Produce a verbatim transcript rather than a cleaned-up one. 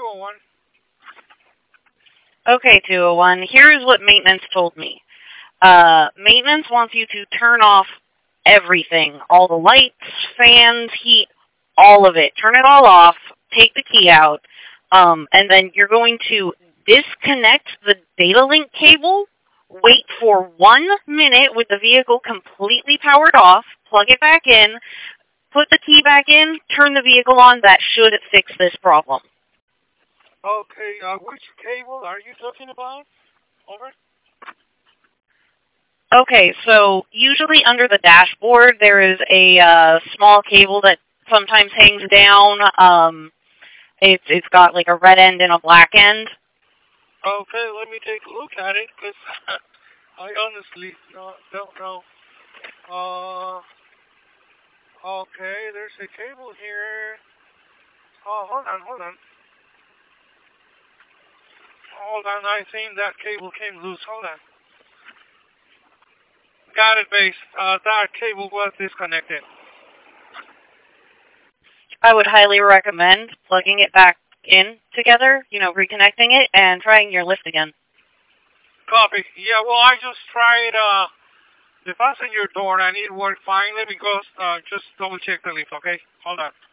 oh one. Okay, two oh one. Here's what maintenance told me. Uh, maintenance wants you to turn off everything. All the lights, fans, heat, all of it. Turn it all off. Take the key out. Um, and then you're going to disconnect the data link cable. Wait for one minute with the vehicle completely powered off. Plug it back in. Put the key back in. Turn the vehicle on. That should fix this problem. Okay, uh, which cable are you talking about? Over? Okay, so usually under the dashboard there is a uh, small cable that sometimes hangs down. Um, it's it's got like a red end and a black end. Okay, let me take a look at it, because I honestly no, don't know. Uh, okay, there's a cable here. Oh, hold on, hold on. Hold on, I think that cable came loose. Hold on. Got it, base. Uh, that cable was disconnected. I would highly recommend plugging it back in together, you know, reconnecting it, and trying your lift again. Copy. Yeah, well, I just tried uh, the passenger door, and it worked fine. Let me go uh, just double check the lift, okay? Hold on.